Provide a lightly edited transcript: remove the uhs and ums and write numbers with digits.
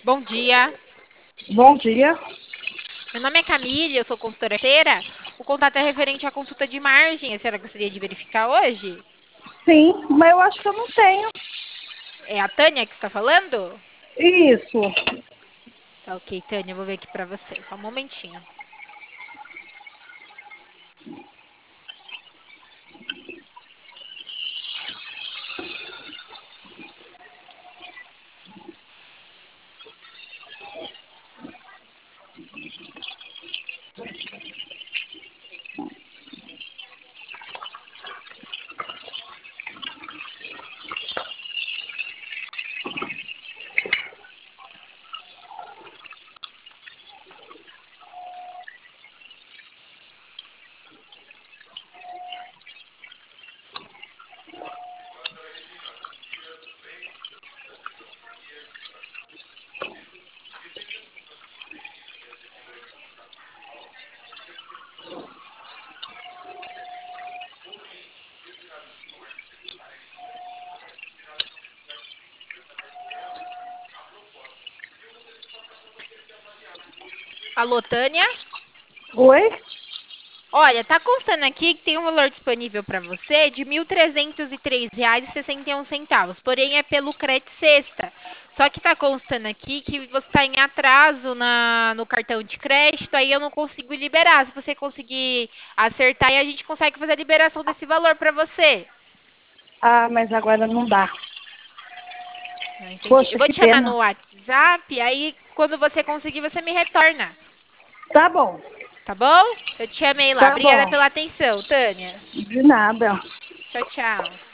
Bom dia. Bom dia. Meu nome é Camille, eu sou consultora financeira. O contato é referente à consulta de margem. A senhora gostaria de verificar hoje? Sim, mas eu acho que eu não tenho. É a Tânia que está falando? Isso. Tá ok, Tânia, eu vou ver aqui pra você. Só um momentinho. Alô, Tânia? Oi? Olha, tá constando aqui que tem um valor disponível para você de R$ 1.303,61, porém é pelo Credit Sexta. Só que tá constando aqui que você está em atraso no cartão de crédito, aí eu não consigo liberar. Se você conseguir acertar, aí a gente consegue fazer a liberação desse valor para você. Ah, mas agora não dá. Não entendi. Eu Poxa, vou que te chamar pena. no WhatsApp, aí quando você conseguir, você me retorna. Tá bom, Tá bom? Eu te chamei lá. tá Obrigada bom. pela atenção, Tânia. De nada. Tchau, tchau.